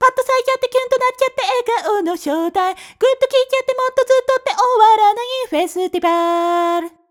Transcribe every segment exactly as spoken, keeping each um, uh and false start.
ッと咲いちゃってキュンとなっちゃって笑顔の正体。ぐっと聞いちゃってもっとずっとって終わらないフェスティバル。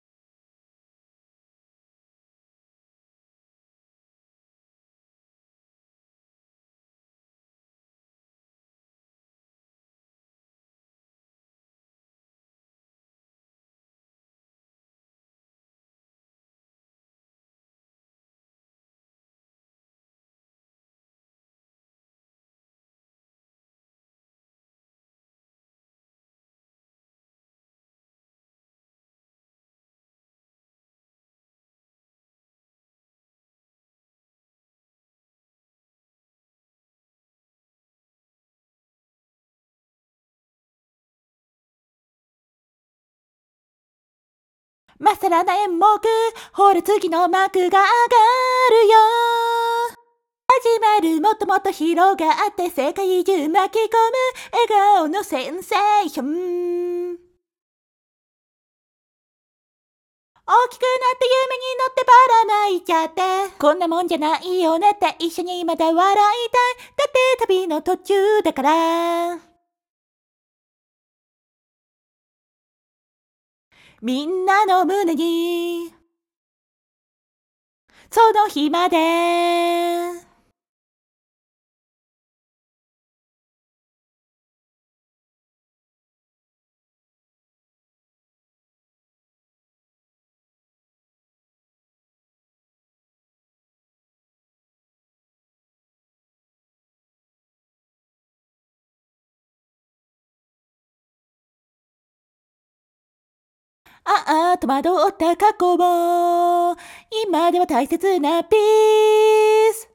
まっさらな演目、ほら次の幕が上がるよ。始まる、もっともっと広がって世界中巻き込む笑顔のセンセーション。大きくなって夢に乗ってばらまいちゃって、こんなもんじゃないよねって一緒にまた笑いたい。だって旅の途中だから。みんなの胸にその日までああ、戸惑った過去も、今では大切なピース。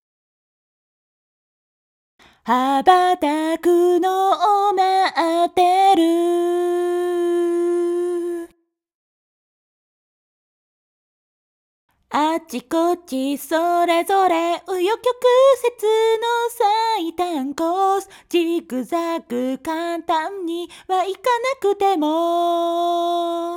羽ばたくのを待ってる。あちこちそれぞれ紆余曲折の最短コース。ジグザグ簡単にはいかなくても、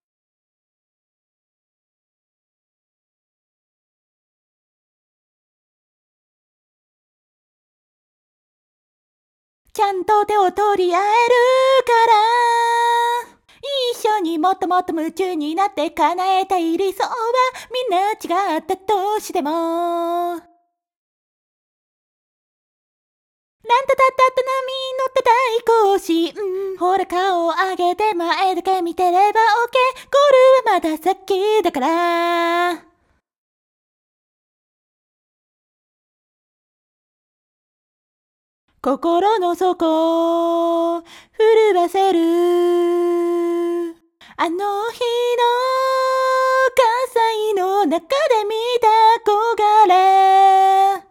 ちゃんと手を取り合えるから、一緒にもっともっと夢中になって叶えたい理想はみんな違ったとしても、ランタタッタ波に乗って大行進。ほら顔を上げて前だけ見てれば OK。 ゴールはまだ先だから。心の底震わせるあの日の火災の中で見た憧れ。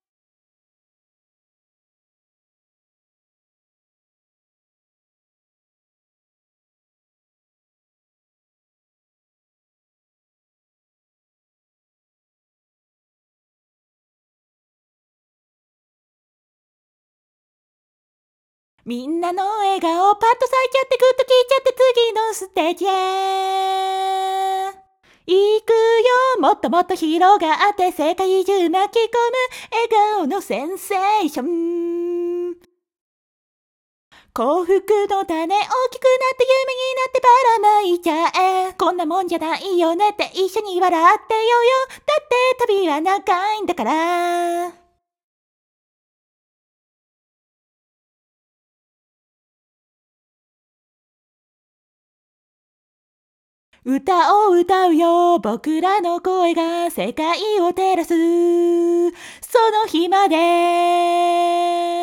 みんなの笑顔パッと咲いちゃってグッと聞いちゃって次のステージへ行くよ。もっともっと広がって世界中巻き込む笑顔のセンセーション。幸福の種大きくなって夢になってばらまいちゃえ。こんなもんじゃないよねって一緒に笑ってよよ。だって旅は長いんだから。歌を歌うよ。僕らの声が世界を照らすその日まで。